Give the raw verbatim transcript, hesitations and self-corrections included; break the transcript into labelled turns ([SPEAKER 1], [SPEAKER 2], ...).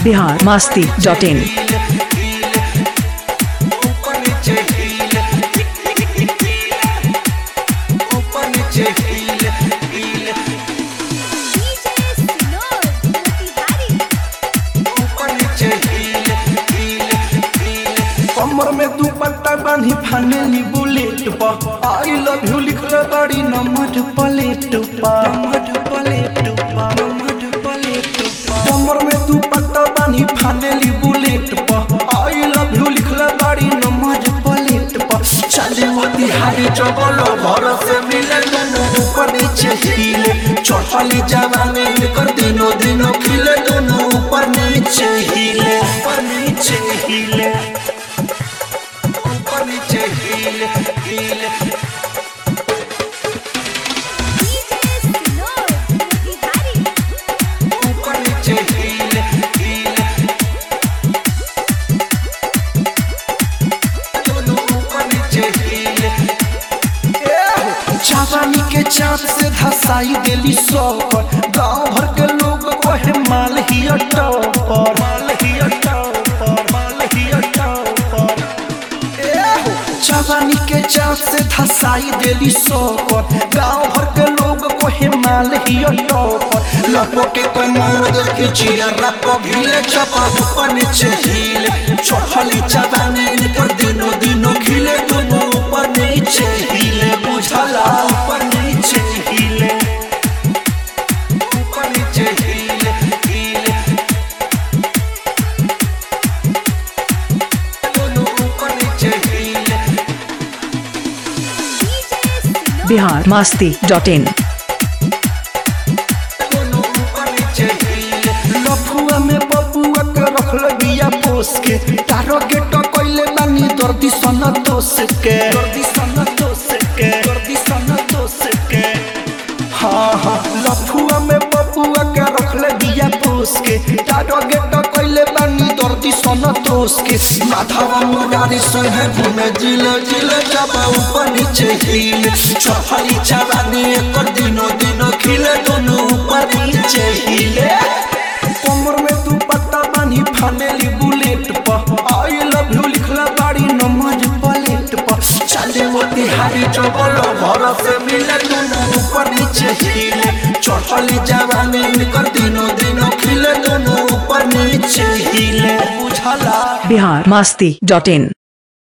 [SPEAKER 1] Bihar Masti dot in.
[SPEAKER 2] कमर में दुपट्टा बांधी फानेली बुलेट पर आई लव यू लिखले बड़ी नमक प्लेट पर नमक प्लेट पर नमक प्लेट पर कमर में दुपट्टा बांधी फानेली बुलेट पर आई लव यू लिखले बड़ी नमक प्लेट पर चले मोती हारी चबलो भर से मिले दोनों ऊपर नीचे हिले चौथाली जवानी कर दिनों दिनों खिले दोनों ऊपर नीचे हिले ऊपर नीचे हिले नीचे हील हील ऊपर नीचे हील हील दोनों ऊपर नीचे हील जवानी के चाँद से धसाई देली सौपर गाँव भर के लोग कहे माल ही टॉपर माल ही टॉपर माल ही टॉपर जवानी के चाँद से धसाई देली सोकर गाँव भर के लोग को हिमाल ही टॉपर लपो के कोई मोर देखी चिया रखो भीले चपा ऊपर नीचे हिले चौथाली जवानी पर दिनों दिनों खिले दोनों ऊपर नीचे हिले बुझला ऊपर नीचे हिले ऊपर नीचे हिले हिले दोनों ऊपर नीचे हिले
[SPEAKER 1] बिहार मस्ती डॉट इन।
[SPEAKER 2] लफुआ में बबुआ के रखल बिया पोस के तारो गेट कइले बानी दर्दी सन दोस के दर्दी सन दोस के दर्दी सन दोस के हाँ हाँ लफुआ में बबुआ के रखल बिया पोस के तारो गेट कइले बानी दर्दी सन दोस के माधवा मुरारी से है घूमे जिले जिले जाबा ऊपर नीचे हिले चौथाली जवानी कर दिनों दिनों खिले दोनों ऊपर नीचे हिले कमर में दुपट्टा बांधी फानेली बुलेट पर आई लव यू लिखला बाड़ी नमक प्लेट पर चले मोती हारी चबलो भर से मिले दोनों ऊपर नीचे हिले चौथाली जवानी कर दिनों दिनों खिले दोनों ऊपर नीचे हिले बुझला
[SPEAKER 1] बिहार मस्ती डॉट इन।